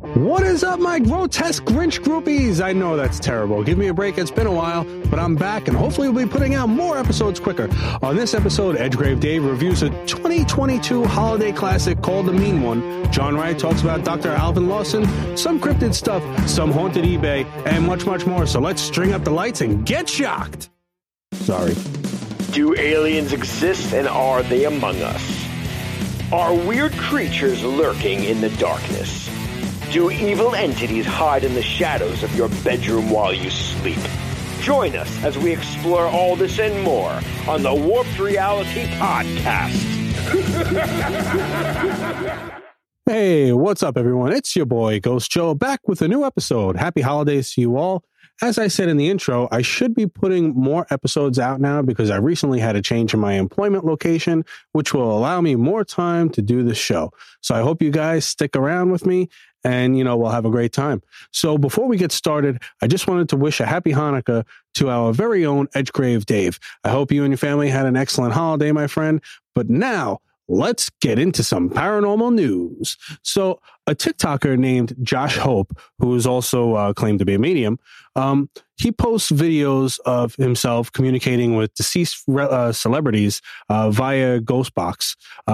What is up, my grotesque Grinch groupies? I know that's terrible. Give me a break. It's been a while, but I'm back, and hopefully we'll be putting out more episodes quicker. On this episode, Edgegrave Dave reviews a 2022 holiday classic called The Mean One. John Wright talks about Dr. Alvin Lawson, some cryptid stuff, some haunted eBay, and much, much more. So let's string up the lights and get shocked. Sorry. Do aliens exist, and are they among us? Are weird creatures lurking in the darkness? Do evil entities hide in the shadows of your bedroom while you sleep? Join us as we explore all this and more on the Warped Reality Podcast. Hey, what's up, everyone? It's your boy, Ghost Joe, back with a new episode. Happy holidays to you all. As I said in the intro, I should be putting more episodes out now because I recently had a change in my employment location, which will allow me more time to do this show. So I hope you guys stick around with me and, we'll have a great time. So before we get started, I just wanted to wish a happy Hanukkah to our very own Edgegrave Dave. I hope you and your family had an excellent holiday, my friend. But now, let's get into some paranormal news. So a TikToker named Josh Hope, who is also claimed to be a medium, he posts videos of himself communicating with deceased celebrities via Ghostbox.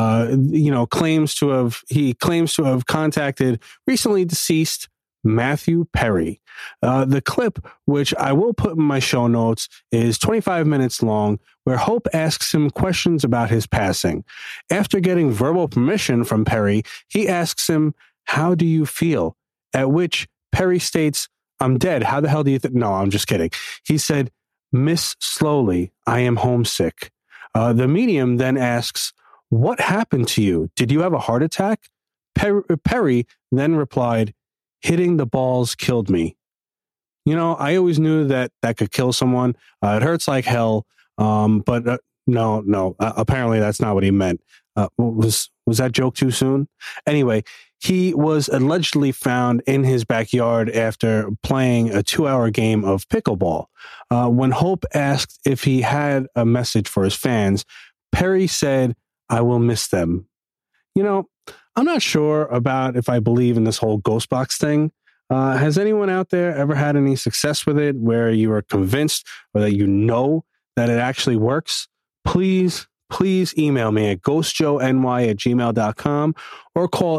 He claims to have contacted recently deceased Matthew Perry. The clip, which I will put in my show notes, is 25 minutes long, where Hope asks him questions about his passing. After getting verbal permission from Perry, he asks him, "How do you feel?" At which Perry states, "I'm dead. How the hell do you think?" No, I'm just kidding. He said, "Miss slowly. I am homesick." The medium then asks, "What happened to you? Did you have a heart attack?" Perry then replied, "Hitting the balls killed me." I always knew that could kill someone. It hurts like hell. But no. Apparently that's not what he meant. Was that joke too soon? Anyway, he was allegedly found in his backyard after playing a 2-hour game of pickleball. When Hope asked if he had a message for his fans, Perry said, "I will miss them." I'm not sure about if I believe in this whole Ghostbox thing. Has anyone out there ever had any success with it where you are convinced or that that it actually works? Please email me at ghostjoeny@gmail.com or call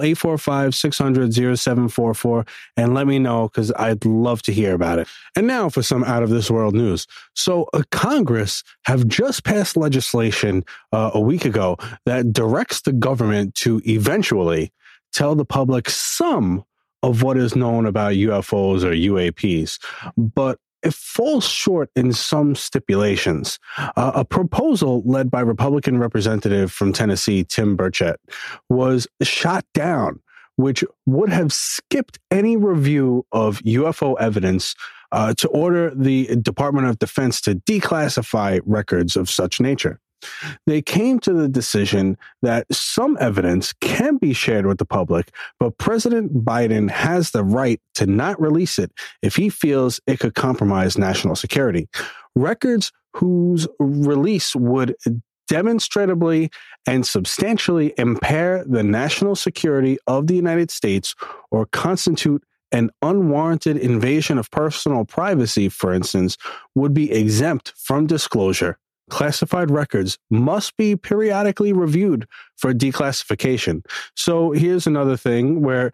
845-600-0744 and let me know, because I'd love to hear about it. And now for some out of this world news. So Congress have just passed legislation a week ago that directs the government to eventually tell the public some of what is known about UFOs or UAPs, but it falls short in some stipulations. A proposal led by Republican Representative from Tennessee, Tim Burchett, was shot down, which would have skipped any review of UFO evidence to order the Department of Defense to declassify records of such nature. They came to the decision that some evidence can be shared with the public, but President Biden has the right to not release it if he feels it could compromise national security. Records whose release would demonstrably and substantially impair the national security of the United States or constitute an unwarranted invasion of personal privacy, for instance, would be exempt from disclosure. Classified records must be periodically reviewed for declassification. So here's another thing where,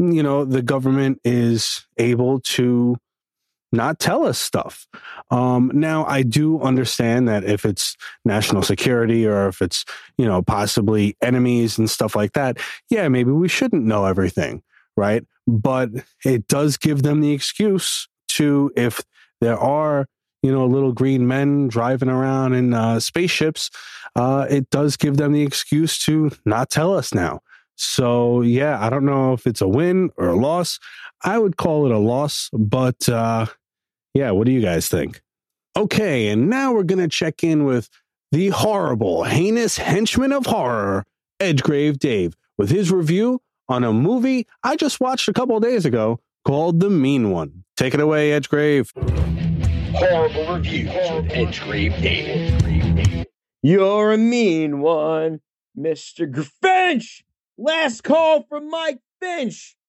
the government is able to not tell us stuff. Now, I do understand that if it's national security or if it's, possibly enemies and stuff like that, yeah, maybe we shouldn't know everything, right? But it does give them the excuse to, if there are little green men driving around in spaceships, it does give them the excuse to not tell us now. So, yeah, I don't know if it's a win or a loss. I would call it a loss, but what do you guys think? Okay, and now we're going to check in with the horrible, heinous henchman of horror, Edgegrave Dave, with his review on a movie I just watched a couple of days ago called The Mean One. Take it away, Edgegrave. Horrible reviews with Edgegrave Dave. You're a mean one, Mr. Finch. Last call from Mike Finch.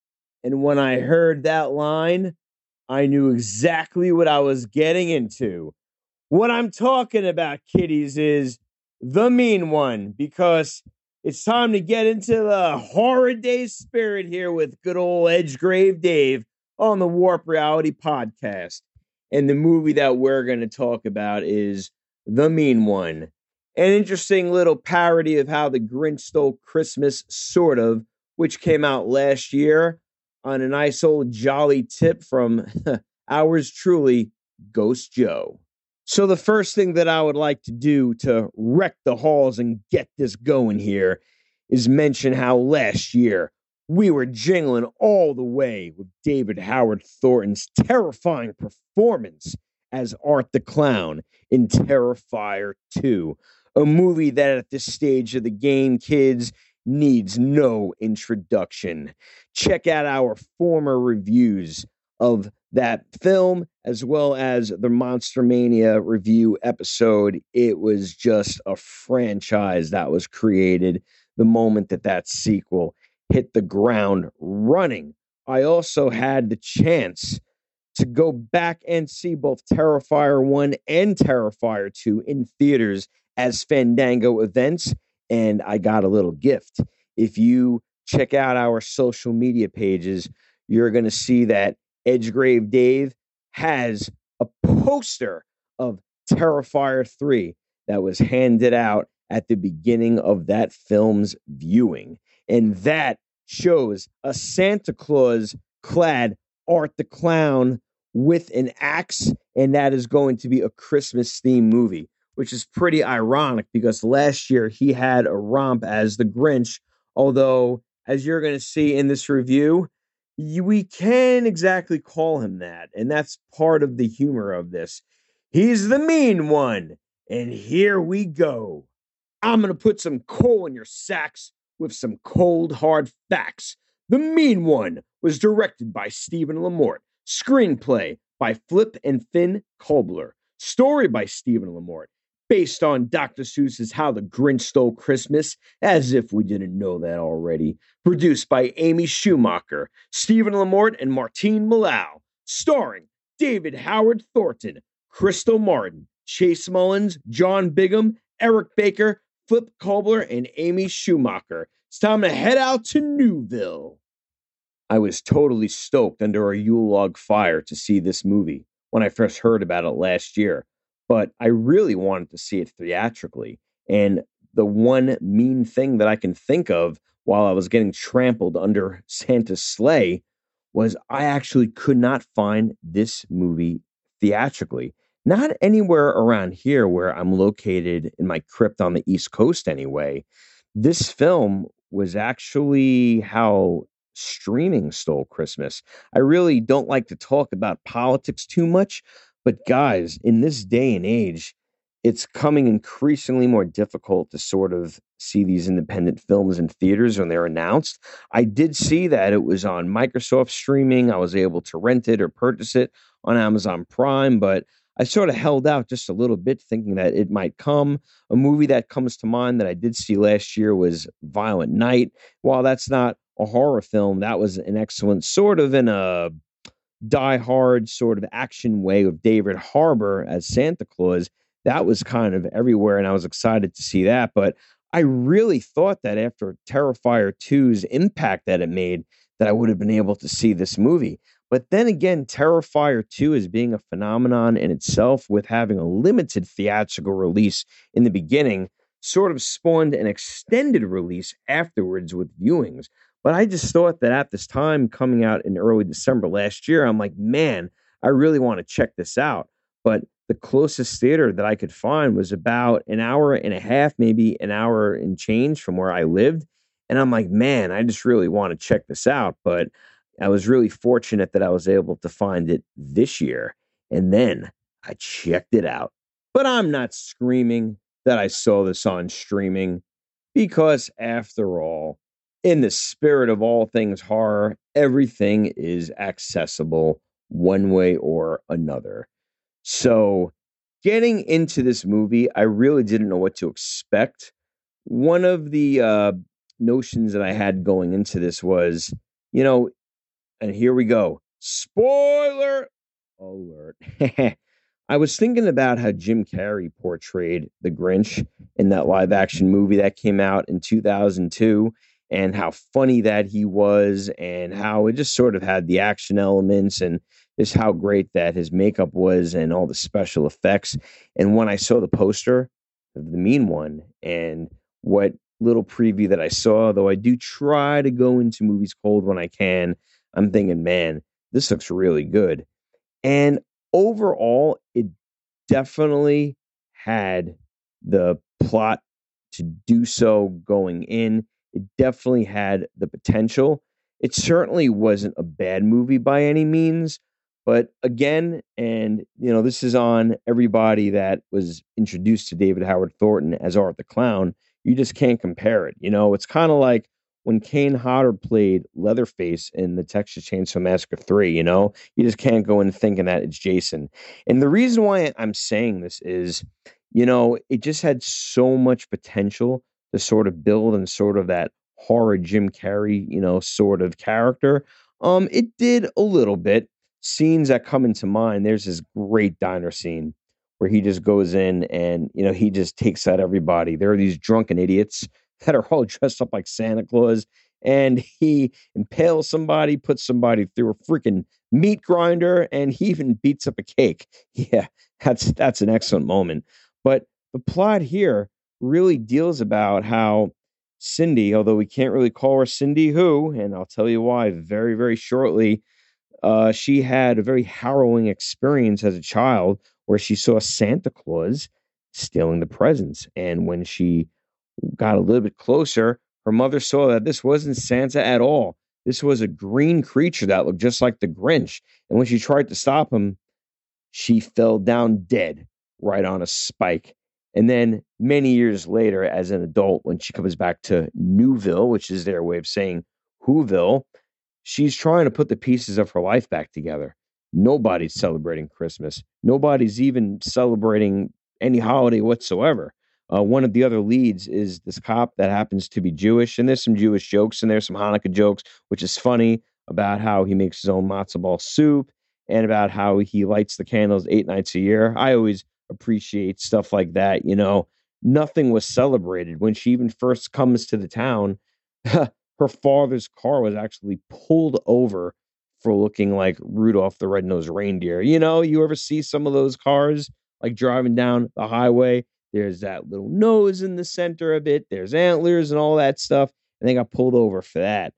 And when I heard that line, I knew exactly what I was getting into. What I'm talking about, kiddies, is The Mean One, because it's time to get into the horror day spirit here with good old Edgegrave Dave on the Warp Reality Podcast. And the movie that we're going to talk about is The Mean One. An interesting little parody of how the Grinch Stole Christmas, sort of, which came out last year on a nice old jolly tip from ours truly, Ghost Joe. So the first thing that I would like to do to wreck the halls and get this going here is mention how last year we were jingling all the way with David Howard Thornton's terrifying performance as Art the Clown in Terrifier 2, a movie that at this stage of the game, kids, needs no introduction. Check out our former reviews of that film, as well as the Monster Mania review episode. It was just a franchise that was created the moment that sequel hit the ground running. I also had the chance to go back and see both Terrifier 1 and Terrifier 2 in theaters as Fandango events, and I got a little gift. If you check out our social media pages, you're going to see that Edgegrave Dave has a poster of Terrifier 3 that was handed out at the beginning of that film's viewing. And that shows a Santa Claus clad Art the Clown with an axe, and that is going to be a Christmas themed movie, which is pretty ironic because last year he had a romp as the Grinch, although, as you're going to see in this review, we can't exactly call him that, and that's part of the humor of this. He's the mean one, and here we go. I'm going to put some coal in your sacks with some cold, hard facts. The Mean One was directed by Stephen Lamort. Screenplay by Flip and Finn Kolbler. Story by Stephen Lamort. Based on Dr. Seuss's How the Grinch Stole Christmas, as if we didn't know that already. Produced by Amy Schumacher, Stephen Lamort, and Martine Millau. Starring David Howard Thornton, Crystal Martin, Chase Mullins, John Bigham, Eric Baker, Flip Kolbler, and Amy Schumacher. It's time to head out to Newville. I was totally stoked under a Yule log fire to see this movie when I first heard about it last year, but I really wanted to see it theatrically. And the one mean thing that I can think of while I was getting trampled under Santa's sleigh was I actually could not find this movie theatrically. Not anywhere around here where I'm located in my crypt on the East Coast anyway. This film was actually how streaming stole Christmas. I really don't like to talk about politics too much, but guys, in this day and age, it's coming increasingly more difficult to sort of see these independent films in theaters when they're announced. I did see that it was on Microsoft streaming. I was able to rent it or purchase it on Amazon Prime, but I sort of held out just a little bit thinking that it might come. A movie that comes to mind that I did see last year was Violent Night. While that's not a horror film, that was an excellent sort of in a Die Hard sort of action way with David Harbour as Santa Claus. That was kind of everywhere, and I was excited to see that. But I really thought that after Terrifier 2's impact that it made, that I would have been able to see this movie. But then again, Terrifier 2 as being a phenomenon in itself, with having a limited theatrical release in the beginning, sort of spawned an extended release afterwards with viewings. But I just thought that at this time, coming out in early December last year, I'm like, man, I really want to check this out. But the closest theater that I could find was about an hour and a half, maybe an hour and change from where I lived. And I'm like, man, I just really want to check this out. But I was really fortunate that I was able to find it this year. And then I checked it out. But I'm not screaming that I saw this on streaming, because after all, in the spirit of all things horror, everything is accessible one way or another. So getting into this movie, I really didn't know what to expect. One of the notions that I had going into this was, And here we go. Spoiler alert. I was thinking about how Jim Carrey portrayed the Grinch in that live action movie that came out in 2002, and how funny that he was, and how it just sort of had the action elements, and just how great that his makeup was and all the special effects. And when I saw the poster of the Mean One and what little preview that I saw, though I do try to go into movies cold when I can, I'm thinking, man, this looks really good. And overall, it definitely had the plot to do so going in. It definitely had the potential. It certainly wasn't a bad movie by any means. But again, and this is on everybody that was introduced to David Howard Thornton as Art the Clown. You just can't compare it. It's kind of like when Kane Hodder played Leatherface in the Texas Chainsaw Massacre 3, you just can't go in thinking that it's Jason. And the reason why I'm saying this is, it just had so much potential to sort of build and sort of that horror Jim Carrey, sort of character. It did a little bit. Scenes that come into mind, there's this great diner scene where he just goes in and, he just takes out everybody. There are these drunken idiots that are all dressed up like Santa Claus, and he impales somebody, puts somebody through a freaking meat grinder, and he even beats up a cake. Yeah, that's an excellent moment. But the plot here really deals about how Cindy, although we can't really call her Cindy Who, and I'll tell you why very, very shortly, she had a very harrowing experience as a child where she saw Santa Claus stealing the presents. And when she got a little bit closer, her mother saw that this wasn't Santa at all. This was a green creature that looked just like the Grinch. And when she tried to stop him, she fell down dead right on a spike. And then many years later, as an adult, when she comes back to Newville, which is their way of saying Whoville, she's trying to put the pieces of her life back together. Nobody's celebrating Christmas. Nobody's even celebrating any holiday whatsoever. One of the other leads is this cop that happens to be Jewish, and there's some Jewish jokes and there's some Hanukkah jokes, which is funny, about how he makes his own matzo ball soup and about how he lights the candles 8 nights a year. I always appreciate stuff like that. Nothing was celebrated when she even first comes to the town. Her father's car was actually pulled over for looking like Rudolph the Red-Nosed Reindeer. You ever see some of those cars like driving down the highway? There's that little nose in the center of it. There's antlers and all that stuff. And they got pulled over for that.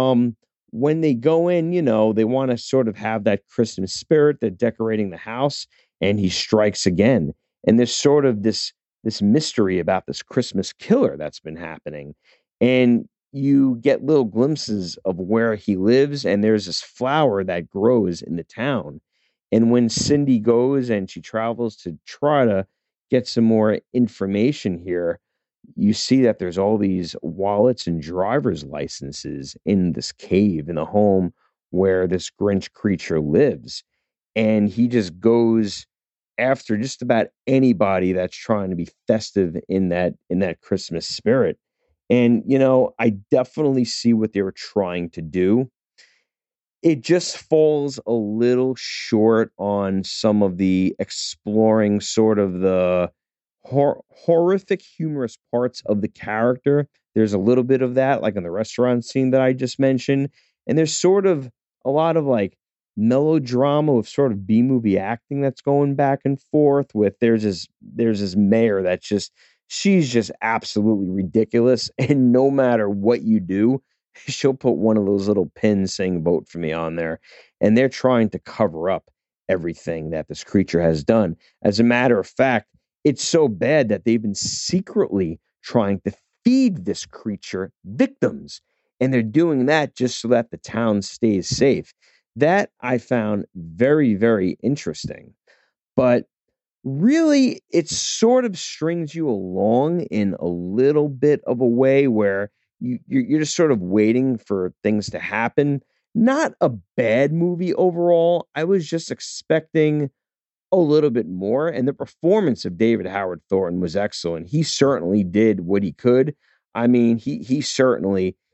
When they go in, they want to sort of have that Christmas spirit. They're decorating the house, and he strikes again. And there's sort of this mystery about this Christmas killer that's been happening. And you get little glimpses of where he lives, and there's this flower that grows in the town. And when Cindy goes and she travels to try to get some more information here, you see that there's all these wallets and driver's licenses in this cave in the home where this Grinch creature lives. And he just goes after just about anybody that's trying to be festive in that Christmas spirit. And, I definitely see what they were trying to do. It just falls a little short on some of the exploring sort of the horrific, humorous parts of the character. There's a little bit of that, like in the restaurant scene that I just mentioned. And there's sort of a lot of like melodrama with sort of B-movie acting that's going back and forth with there's this mayor that's she's just absolutely ridiculous. And no matter what you do, she'll put one of those little pins saying vote for me on there. And they're trying to cover up everything that this creature has done. As a matter of fact, it's so bad that they've been secretly trying to feed this creature victims. And they're doing that just so that the town stays safe. That I found very, very interesting. But really, it sort of strings you along in a little bit of a way where you're just sort of waiting for things to happen. Not a bad movie overall. I was just expecting a little bit more. And the performance of David Howard Thornton was excellent. He certainly did what he could. I mean, he certainly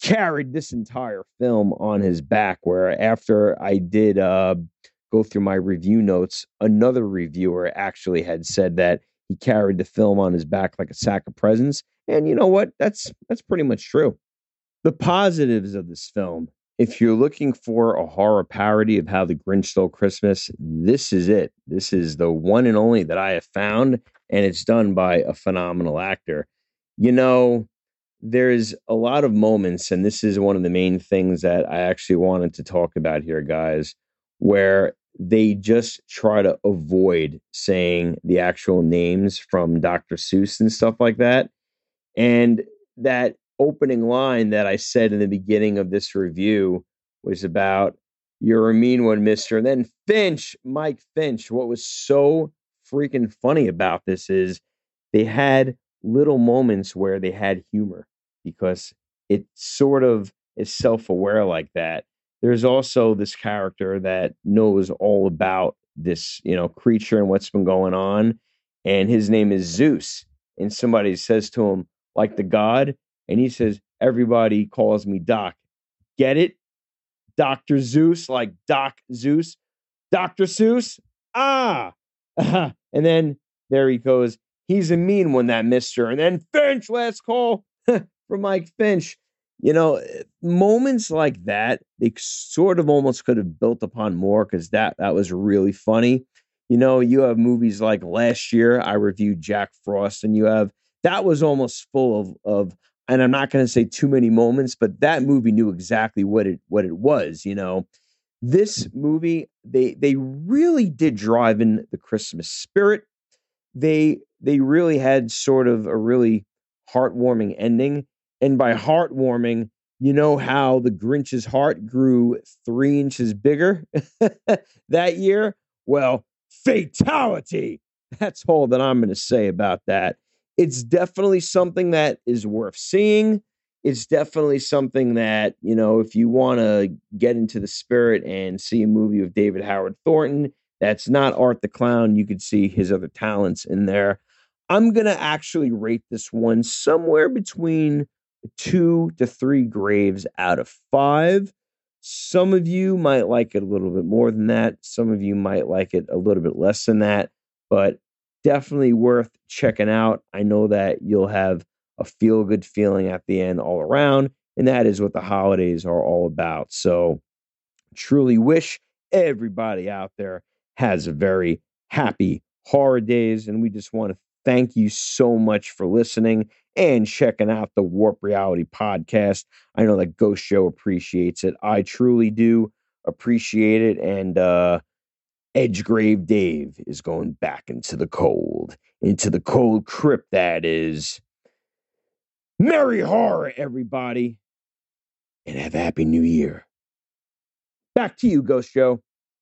carried this entire film on his back, where after I did go through my review notes, another reviewer actually had said that he carried the film on his back like a sack of presents. And you know what? That's pretty much true. The positives of this film, if you're looking for a horror parody of How the Grinch Stole Christmas, this is it. This is the one and only that I have found, and it's done by a phenomenal actor. You know, there's a lot of moments, and this is one of the main things that I actually wanted to talk about here, guys, where they just try to avoid saying the actual names from Dr. Seuss and stuff like that. And that opening line that I said in the beginning of this review was about, "You're a mean one, mister." And then Finch, Mike Finch, what was so freaking funny about this is they had little moments where they had humor, because it sort of is self-aware like that. There's also this character that knows all about this, creature and what's been going on. And his name is Zeus. And somebody says to him, like the god, and he says, "Everybody calls me Doc." Get it? Dr. Zeus, like Doc Zeus. Dr. Seuss? Ah! And then there he goes. "He's a mean one, that mister." And then Finch, last call from Mike Finch. Moments like that, they sort of almost could have built upon more, because that was really funny. You have movies like last year, I reviewed Jack Frost, and that was almost full of, and I'm not going to say too many moments, but that movie knew exactly what it was. This movie, they really did drive in the Christmas spirit. They really had sort of a really heartwarming ending. And by heartwarming, you know how the Grinch's heart grew 3 inches bigger that year? Well, fatality. That's all that I'm going to say about that. It's definitely something that is worth seeing. It's definitely something that, if you want to get into the spirit and see a movie of David Howard Thornton, that's not Art the Clown. You could see his other talents in there. I'm going to actually rate this one somewhere between 2 to 3 graves out of 5. Some of you might like it a little bit more than that. Some of you might like it a little bit less than that, but definitely worth checking out. I know that you'll have a feel-good feeling at the end all around, and that is what the holidays are all about. So truly wish everybody out there has a very happy horror days, and we just want to thank you so much for listening and checking out the Warp Reality podcast. I know that Ghost Show appreciates it. I truly do appreciate it. And Edgegrave Dave is going back into the cold crypt that is. Merry horror, everybody, and have a happy new year. Back to you, Ghost Show.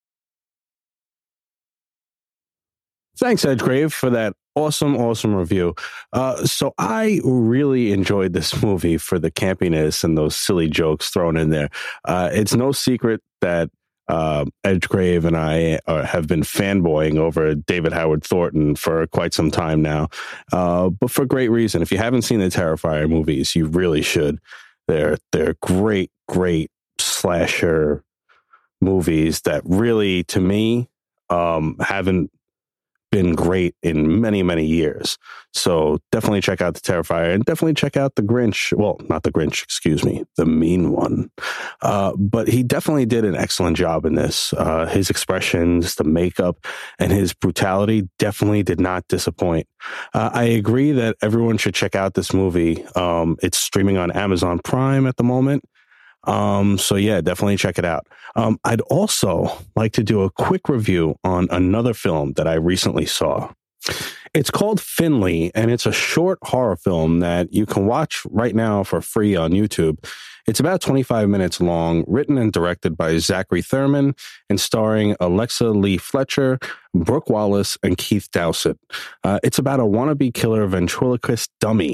Thanks, Edgegrave, for that awesome review. So I really enjoyed this movie for the campiness and those silly jokes thrown in there. It's no secret that Edgegrave and I have been fanboying over David Howard Thornton for quite some time now, but for great reason. If you haven't seen the Terrifier movies, you really should. They're great slasher movies that really, to me, haven't been great in many years. So definitely check out the Terrifier, and definitely check out the Grinch. Well, not the Grinch, excuse me, the Mean One. But he definitely did an excellent job in this. His expressions, the makeup, and his brutality definitely did not disappoint. I agree that everyone should check out this movie. It's streaming on Amazon Prime at the moment. So yeah, definitely check it out. I'd also like to do a quick review on another film that I recently saw. It's called Finley, and it's a short horror film that you can watch right now for free on YouTube. It's about 25 minutes long, written and directed by Zachary Thurman, and starring Alexa Lee Fletcher, Brooke Wallace, and Keith Dowsett. It's about a wannabe killer ventriloquist dummy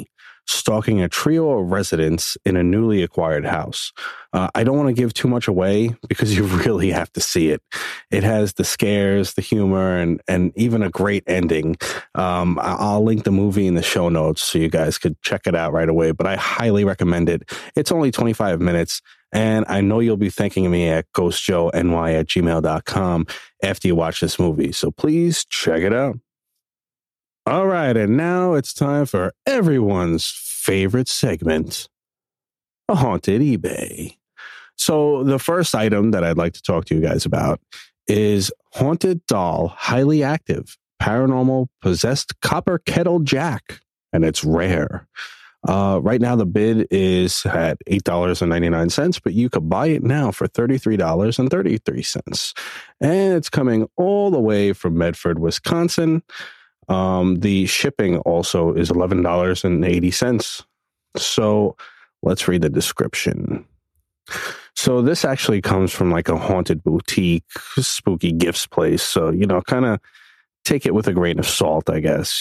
stalking a trio of residents in a newly acquired house. I don't want to give too much away because you really have to see it. It has the scares, the humor, and even a great ending. I'll link the movie in the show notes so you guys could check it out right away, but I highly recommend it. It's only 25 minutes. And I know you'll be thanking me at ghostjoeny@gmail.com after you watch this movie. So please check it out. All right. And now it's time for everyone's favorite segment, a haunted eBay. So the first item that I'd like to talk to you guys about is haunted doll, highly active, paranormal, possessed copper kettle jack. And it's rare. Right now, the bid is at $8.99, but you could buy it now for $33.33. And it's coming all the way from Medford, Wisconsin. The shipping also is $11.80. So let's read the description. So this actually comes from like a haunted boutique, spooky gifts place. So, kind of take it with a grain of salt, I guess,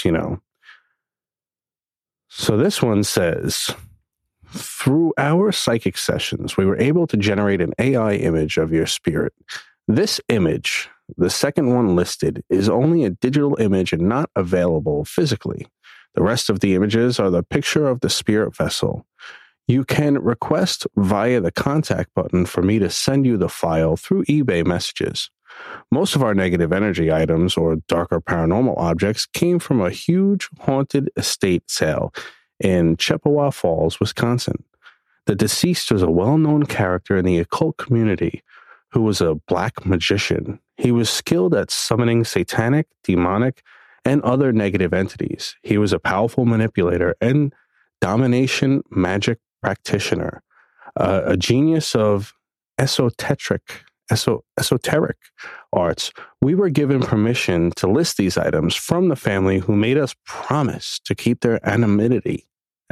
So this one says, through our psychic sessions, we were able to generate an AI image of your spirit. This image, the second one listed, is only a digital image and not available physically. The rest of the images are the picture of the spirit vessel. You can request via the contact button for me to send you the file through eBay messages. Most of our negative energy items or darker paranormal objects came from a huge haunted estate sale in Chippewa Falls, Wisconsin. The deceased was a well-known character in the occult community who was a black magician. He was skilled at summoning satanic, demonic, and other negative entities. He was a powerful manipulator and domination magic practitioner, a genius of esoteric arts. We were given permission to list these items from the family who made us promise to keep their anonymity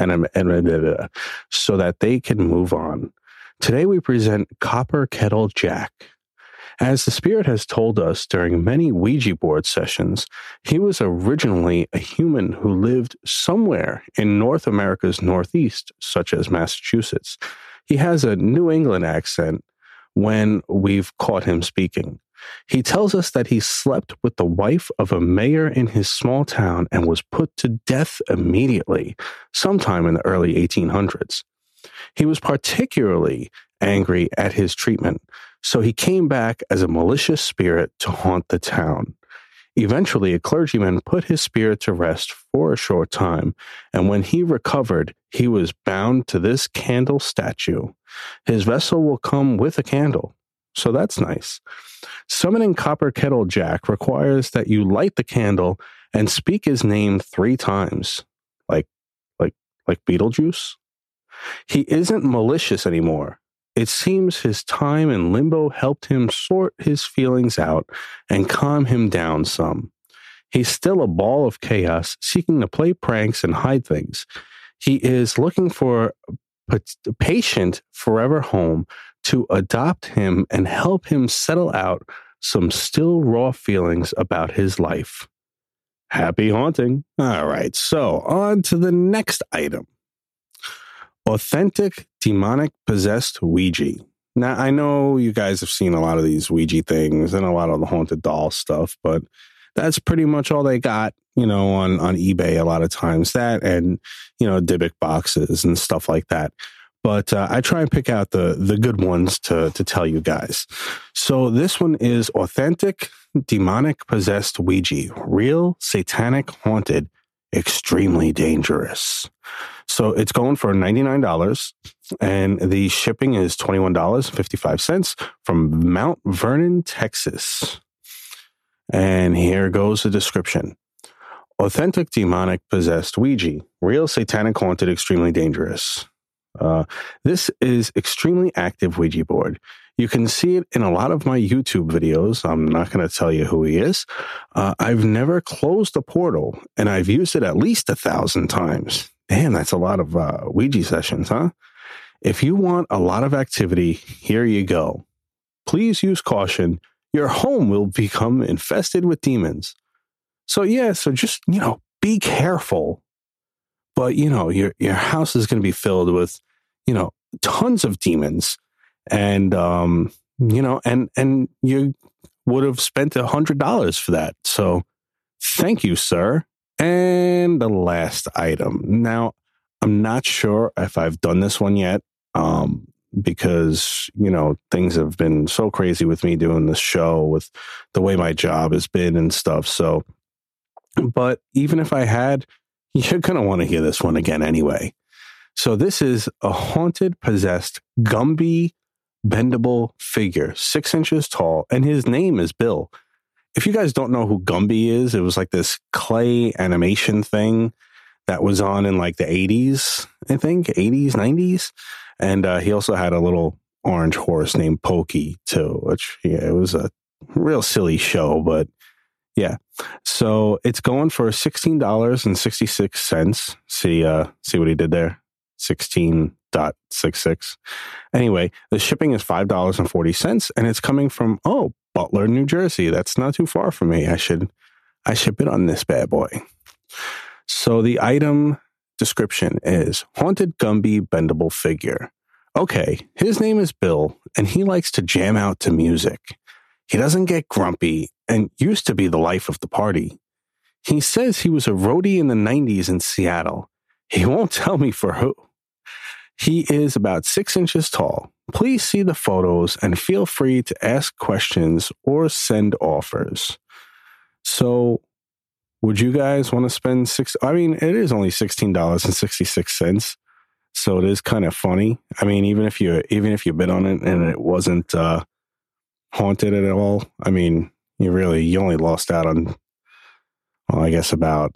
so that they can move on. Today we present Copper Kettle Jack. As the spirit has told us during many Ouija board sessions, he was originally a human who lived somewhere in North America's Northeast, such as Massachusetts. He has a New England accent when we've caught him speaking. He tells us that he slept with the wife of a mayor in his small town and was put to death immediately, sometime in the early 1800s. He was particularly angry at his treatment, so he came back as a malicious spirit to haunt the town. Eventually, a clergyman put his spirit to rest for a short time, and when he recovered, he was bound to this candle statue. His vessel will come with a candle, so that's nice. Summoning Copper Kettle Jack requires that you light the candle and speak his name 3 times, like Beetlejuice. He isn't malicious anymore. It seems his time in limbo helped him sort his feelings out and calm him down some. He's still a ball of chaos, seeking to play pranks and hide things. He is looking for a patient forever home to adopt him and help him settle out some still raw feelings about his life. Happy haunting. All right, so on to the next item. Authentic demonic possessed Ouija. Now, I know you guys have seen a lot of these Ouija things and a lot of the haunted doll stuff, but that's pretty much all they got, on eBay a lot of times. That and, Dybbuk boxes and stuff like that. But I try and pick out the good ones to tell you guys. So this one is Authentic Demonic Possessed Ouija. Real, satanic, haunted, extremely dangerous. So it's going for $99, and the shipping is $21.55 from Mount Vernon, Texas. And here goes the description. Authentic demonic possessed Ouija. Real, satanic, haunted, extremely dangerous. This is extremely active Ouija board. You can see it in a lot of my YouTube videos. I'm not going to tell you who he is. I've never closed a portal, and I've used it at least 1,000 times. Damn, that's a lot of Ouija sessions, huh? If you want a lot of activity, here you go. Please use caution. Your home will become infested with demons. So just, be careful. but your house is going to be filled with tons of demons, and and you would have spent $100 for that. So thank you, sir. And the last item. Now, I'm not sure if I've done this one yet, because things have been so crazy with me doing this show, with the way my job has been and stuff. So, but even if I had, you're going to want to hear this one again anyway. So this is a haunted, possessed Gumby bendable figure, 6 inches tall, and his name is Bill. If you guys don't know who Gumby is, it was like this clay animation thing that was on in like the 80s, I think, 80s, 90s. And he also had a little orange horse named Pokey too, which, it was a real silly show, but yeah. So it's going for $16.66. See what he did there? 16.66. Anyway, the shipping is $5.40, and it's coming from, Butler, New Jersey. That's not too far from me. I should bid on this bad boy. So the item description is haunted Gumby bendable figure. Okay, his name is Bill, and he likes to jam out to music. He doesn't get grumpy and used to be the life of the party. He says he was a roadie in the 90s in Seattle. He won't tell me for who. He is about 6 inches tall. Please see the photos and feel free to ask questions or send offers. So, would you guys want to spend it is only $16.66. So it is kind of funny. I mean, even if you bid on it and it wasn't haunted at all, I mean, you only lost out on, I guess about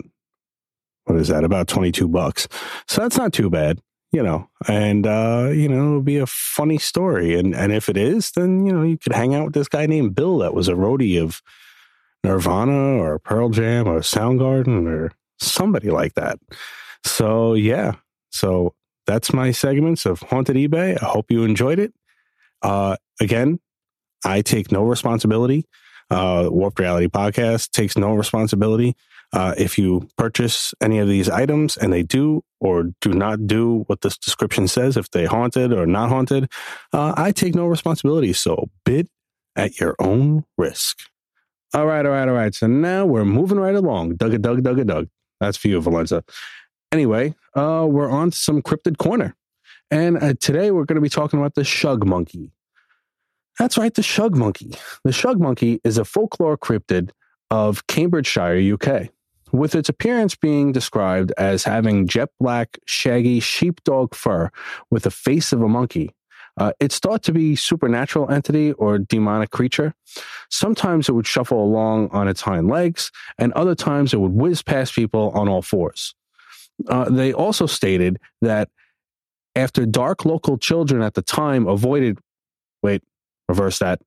$22. So that's not too bad, and it'll be a funny story. And if it is, then, you could hang out with this guy named Bill that was a roadie of Nirvana or Pearl Jam or Soundgarden or somebody like that. So, yeah. So that's my segments of Haunted eBay. I hope you enjoyed it. Again, I take no responsibility. Warped Reality Podcast takes no responsibility. If you purchase any of these items and they do or do not do what this description says, if they haunted or not haunted, I take no responsibility. So bid at your own risk. All right. So now we're moving right along. Doug. That's for you, Valenza. Anyway, we're on to some Cryptid Corner. And today we're going to be talking about the Shug Monkey. That's right, the Shug Monkey. The Shug Monkey is a folklore cryptid of Cambridgeshire, UK, with its appearance being described as having jet black, shaggy sheepdog fur with the face of a monkey. It's thought to be a supernatural entity or demonic creature. Sometimes it would shuffle along on its hind legs, and other times it would whiz past people on all fours. They also stated that after dark, local children at the time avoided... reverse that.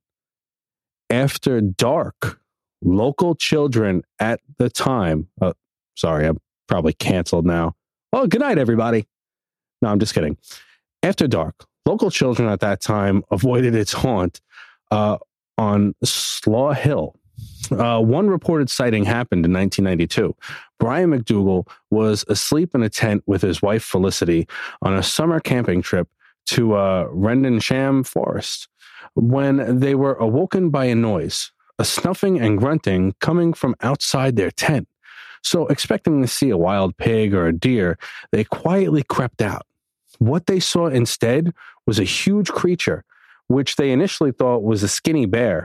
After dark, local children at the time... sorry, I'm probably canceled now. Well, good night, everybody. No, I'm just kidding. After dark, local children at that time avoided its haunt on Slaw Hill. One reported sighting happened in 1992. Brian McDougall was asleep in a tent with his wife Felicity on a summer camping trip to Rendlesham Forest when they were awoken by a noise, a snuffing and grunting coming from outside their tent. So, expecting to see a wild pig or a deer, they quietly crept out. What they saw instead was a huge creature, which they initially thought was a skinny bear,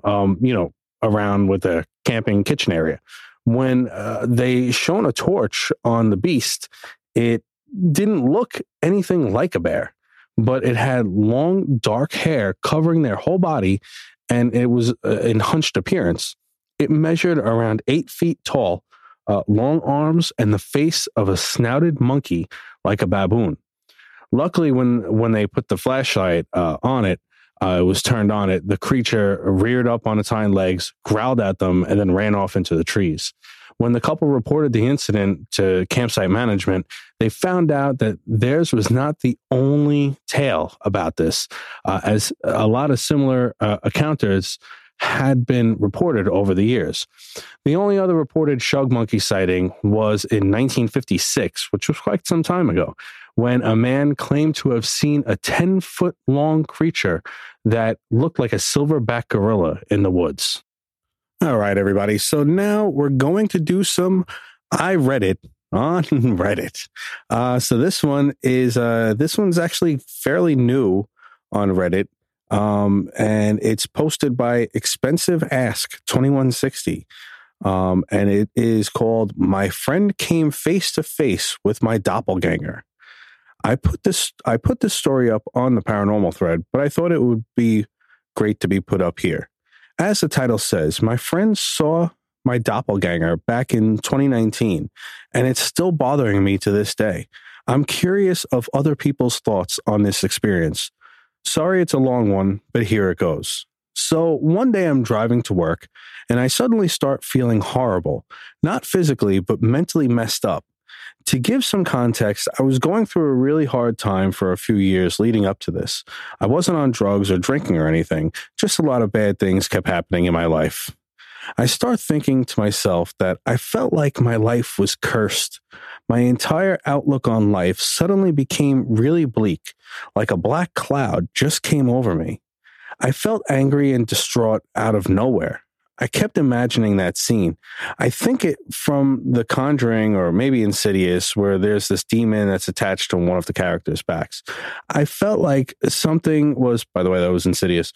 around with a camping kitchen area. When they shone a torch on the beast, it didn't look anything like a bear, but it had long, dark hair covering their whole body, and it was in hunched appearance. It measured around 8 feet tall, long arms, and the face of a snouted monkey like a baboon. Luckily, when they put the flashlight on it, it was turned on it, the creature reared up on its hind legs, growled at them, and then ran off into the trees. When the couple reported the incident to campsite management, they found out that theirs was not the only tale about this, as a lot of similar encounters had been reported over the years. The only other reported shug monkey sighting was in 1956, which was quite some time ago, when a man claimed to have seen a 10-foot long creature that looked like a silverback gorilla in the woods. All right, everybody. So now we're going to do some I read it on Reddit. So this one's actually fairly new on Reddit. And it's posted by Expensive Ask 2160. And it is called "My Friend Came Face to Face with My Doppelganger." I put this story up on the paranormal thread, but I thought it would be great to be put up here. As the title says, my friend saw my doppelganger back in 2019, and it's still bothering me to this day. I'm curious of other people's thoughts on this experience. Sorry it's a long one, but here it goes. So one day I'm driving to work, and I suddenly start feeling horrible, not physically, but mentally messed up. To give some context, I was going through a really hard time for a few years leading up to this. I wasn't on drugs or drinking or anything, just a lot of bad things kept happening in my life. I start thinking to myself that I felt like my life was cursed. My entire outlook on life suddenly became really bleak, like a black cloud just came over me. I felt angry and distraught out of nowhere. I kept imagining that scene. I think it from The Conjuring or maybe Insidious, where there's this demon that's attached to one of the characters' backs. I felt like something was, by the way, that was Insidious.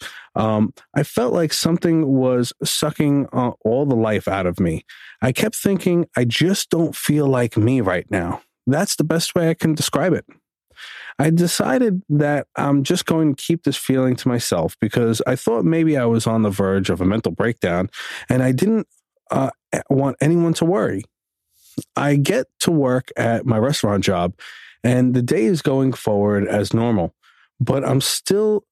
I felt like something was sucking all the life out of me. I kept thinking, I just don't feel like me right now. That's the best way I can describe it. I decided that I'm just going to keep this feeling to myself because I thought maybe I was on the verge of a mental breakdown and I didn't want anyone to worry. I get to work at my restaurant job and the day is going forward as normal, but I'm still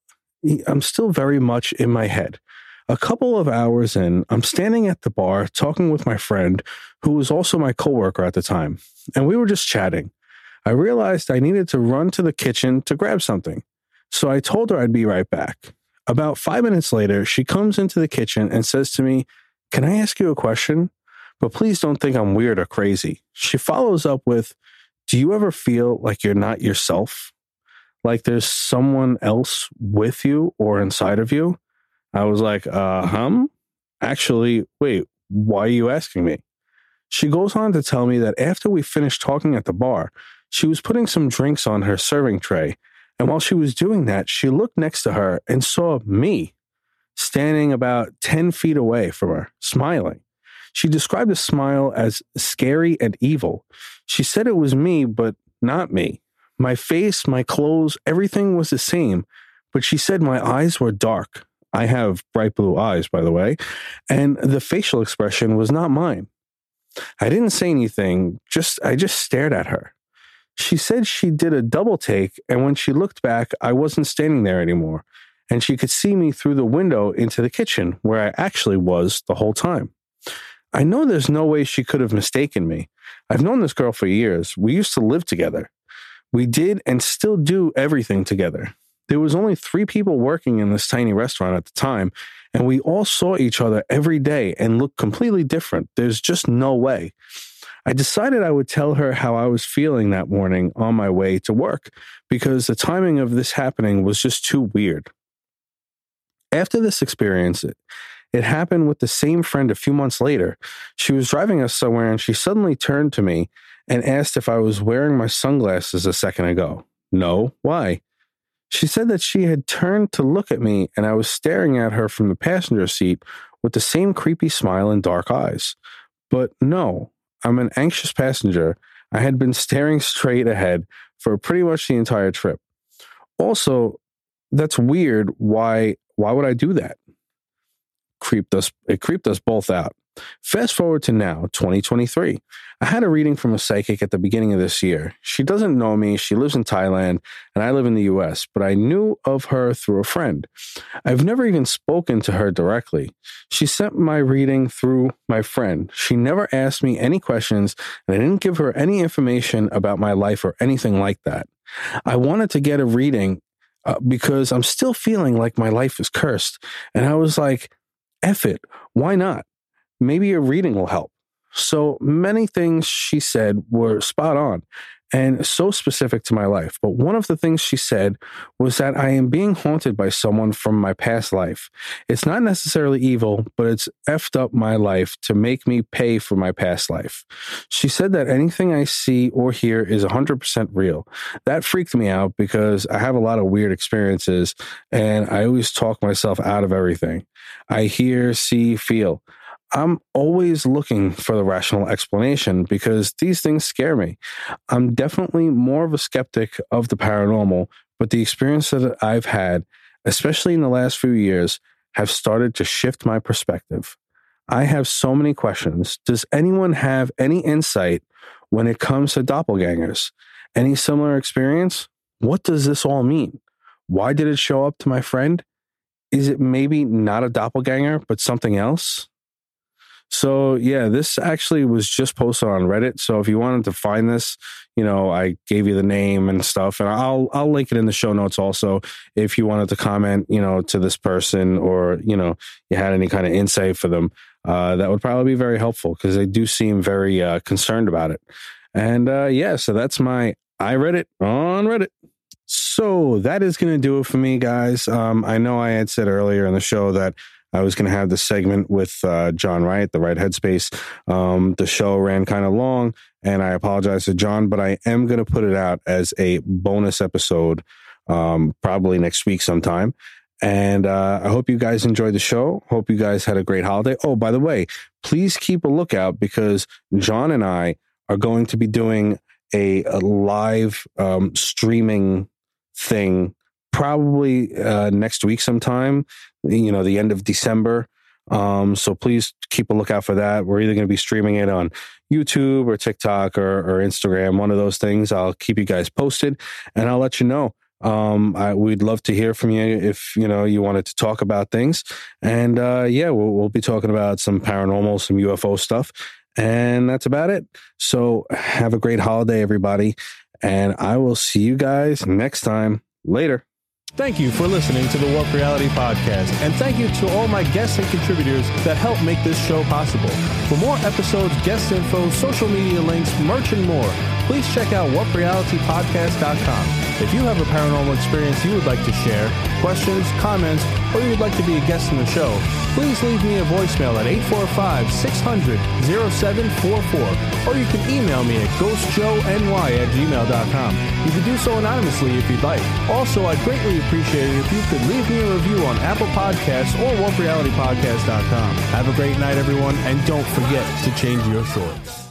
very much in my head. A couple of hours in, I'm standing at the bar talking with my friend who was also my coworker at the time, and we were just chatting. I realized I needed to run to the kitchen to grab something, so I told her I'd be right back. About 5 minutes later, she comes into the kitchen and says to me, "Can I ask you a question? But please don't think I'm weird or crazy." She follows up with, "Do you ever feel like you're not yourself? Like there's someone else with you or inside of you?" I was like, Actually, wait, why are you asking me? She goes on to tell me that after we finished talking at the bar, she was putting some drinks on her serving tray, and while she was doing that, she looked next to her and saw me standing about 10 feet away from her, smiling. She described the smile as scary and evil. She said it was me, but not me. My face, my clothes, everything was the same, but she said my eyes were dark. I have bright blue eyes, by the way, and the facial expression was not mine. I didn't say anything, I just stared at her. She said she did a double take, and when she looked back, I wasn't standing there anymore, and she could see me through the window into the kitchen, where I actually was the whole time. I know there's no way she could have mistaken me. I've known this girl for years. We used to live together. We did and still do everything together. There was only 3 people working in this tiny restaurant at the time, and we all saw each other every day and looked completely different. There's just no way. I decided I would tell her how I was feeling that morning on my way to work because the timing of this happening was just too weird. After this experience, it happened with the same friend a few months later. She was driving us somewhere and she suddenly turned to me and asked if I was wearing my sunglasses a second ago. No, why? She said that she had turned to look at me and I was staring at her from the passenger seat with the same creepy smile and dark eyes. But no, I'm an anxious passenger. I had been staring straight ahead for pretty much the entire trip. Also, that's weird. Why would I do that? It creeped us both out. Fast forward to now, 2023. I had a reading from a psychic at the beginning of this year. She doesn't know me. She lives in Thailand and I live in the US, but I knew of her through a friend. I've never even spoken to her directly. She sent my reading through my friend. She never asked me any questions and I didn't give her any information about my life or anything like that. I wanted to get a reading because I'm still feeling like my life is cursed. And I was like, F it. Why not? Maybe a reading will help. So many things she said were spot on and so specific to my life. But one of the things she said was that I am being haunted by someone from my past life. It's not necessarily evil, but it's effed up my life to make me pay for my past life. She said that anything I see or hear is 100% real. That freaked me out because I have a lot of weird experiences and I always talk myself out of everything. I hear, see, feel. I'm always looking for the rational explanation because these things scare me. I'm definitely more of a skeptic of the paranormal, but the experience that I've had, especially in the last few years, have started to shift my perspective. I have so many questions. Does anyone have any insight when it comes to doppelgangers? Any similar experience? What does this all mean? Why did it show up to my friend? Is it maybe not a doppelganger, but something else? So yeah, this actually was just posted on Reddit. So if you wanted to find this, I gave you the name and stuff, and I'll link it in the show notes also. If you wanted to comment, to this person, or you had any kind of insight for them, that would probably be very helpful because they do seem very concerned about it. And so that's my I read it on Reddit. So that is going to do it for me, guys. I know I had said earlier in the show that I was going to have this segment with John Wright, the Right Headspace. The show ran kind of long, and I apologize to John, but I am going to put it out as a bonus episode probably next week sometime. And I hope you guys enjoyed the show. Hope you guys had a great holiday. Oh, by the way, please keep a lookout because John and I are going to be doing a live streaming thing probably next week sometime, the end of December. So please keep a lookout for that. We're either going to be streaming it on YouTube or TikTok or Instagram, one of those things. I'll keep you guys posted and I'll let you know. We'd love to hear from you if, you wanted to talk about things. And we'll be talking about some paranormal, some UFO stuff. And that's about it. So have a great holiday, everybody. And I will see you guys next time. Later. Thank you for listening to the Warp Reality Podcast, and thank you to all my guests and contributors that help make this show possible. For more episodes, guest info, social media links, merch, and more, please check out warprealitypodcast.com. If you have a paranormal experience you would like to share, questions, comments, or you'd like to be a guest in the show, please leave me a voicemail at 845-600-0744, or you can email me at ghostjoeny@gmail.com. You can do so anonymously if you'd like. Also, I'd greatly appreciate it if you could leave me a review on Apple Podcasts or warprealitypodcast.com. Have a great night, everyone, and don't forget to change your shorts.